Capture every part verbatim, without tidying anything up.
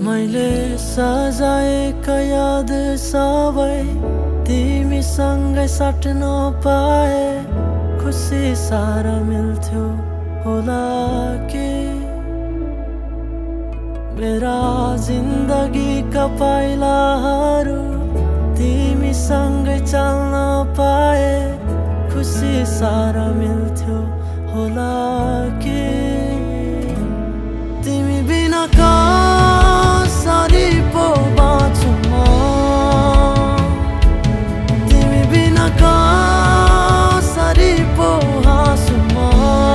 मैले सजाएका याद सबै तिमीसँगै साट्न पाए खुसी सारा मिल्थ्यो होला के। मेरा जिन्दगीका पाइलाहरू तिमीसँगै चल्न पाए खुसी सारा मिल्थ्यो होला के। तिमी बिना कसरी पो बाँचु म, तिमी बिना कसरी पो हाँसु म।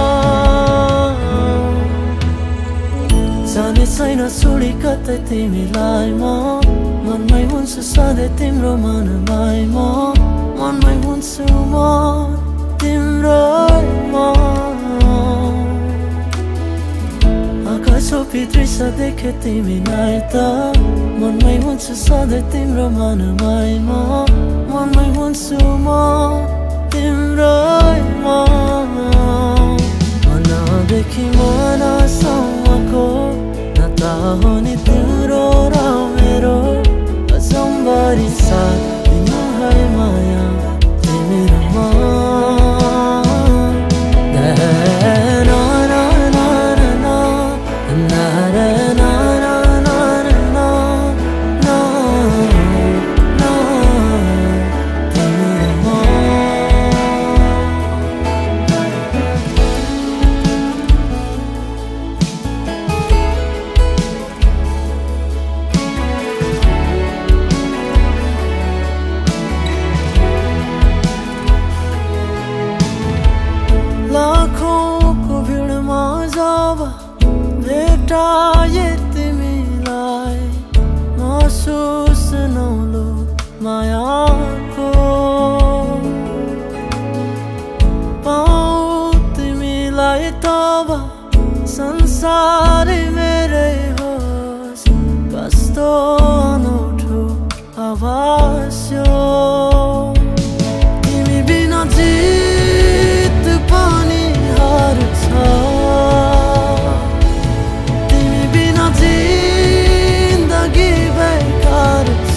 जाने छैन छोडी कतै तिमीलाई म, मनमै हुन्छु सधैँ तिम्रो मनमै म, मनमै हुन्छु म तिम्रो म। आँखा छोपी दृश्य देखे तिमीलाई त, मनमै हुन्छु सधैँ तिम्रो मनमै म, मनमै हुन्छु म तिम्रो म। मनदेखि मनसम्मको नाता हो नि तिम्रो र मेरो, अजम्बरी साथ दिनु है माया तिमी र म। लाखौंको भिडमा जब भेटाए तिमीलाई, महसुस नौलो मायाको पाऊ तिमीलाई तब संसारै मेरै होस्। कस्तो अनौठो आभास यो, तिमी बिना जित पनि हार छ, तिमी बिना जिन्दगी बेकार छ।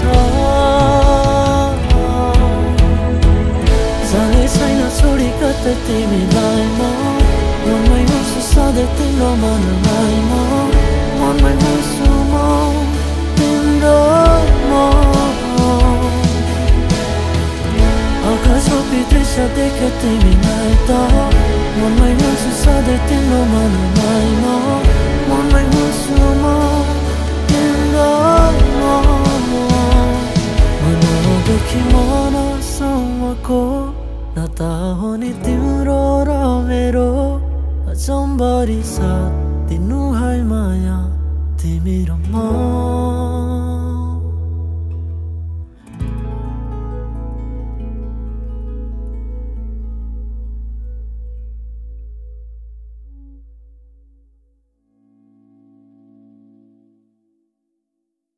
जाने छैन छोडी कतै तिमीलाई म, मनमै हुन्छु सधैँ तिम्रो मनमै म, मनमै हुन्छु म तिम्रो म। आँखा छोपी दृश्य देखे तिमीलाई त, मनमै हुन्छु सधैँ तिम्रो मनमै म, मनमै हुन्छु म तिम्रो म। मनदेखि मनसम्मको नाता हो नि तिम्रो र मेरो, अजम्बरी साथ दिनु है माया तिमी र म।